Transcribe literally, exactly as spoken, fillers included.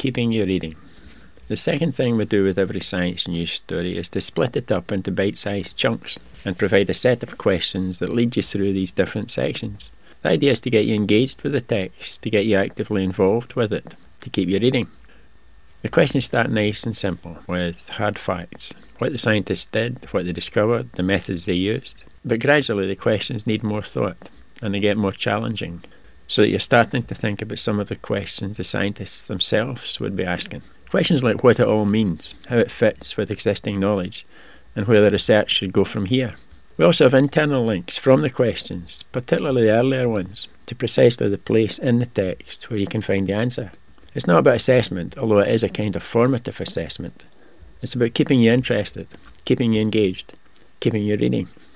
keeping you reading. The second thing we do with every science news story is to split it up into bite-sized chunks and provide a set of questions that lead you through these different sections. The idea is to get you engaged with the text, to get you actively involved with it, to keep you reading. The questions start nice and simple, with hard facts, what the scientists did, what they discovered, the methods they used. But gradually the questions need more thought, and they get more challenging, so that you're starting to think about some of the questions the scientists themselves would be asking. Questions like what it all means, how it fits with existing knowledge, and where the research should go from here. We also have internal links from the questions, particularly the earlier ones, to precisely the place in the text where you can find the answer. It's not about assessment, although it is a kind of formative assessment. It's about keeping you interested, keeping you engaged, keeping you reading.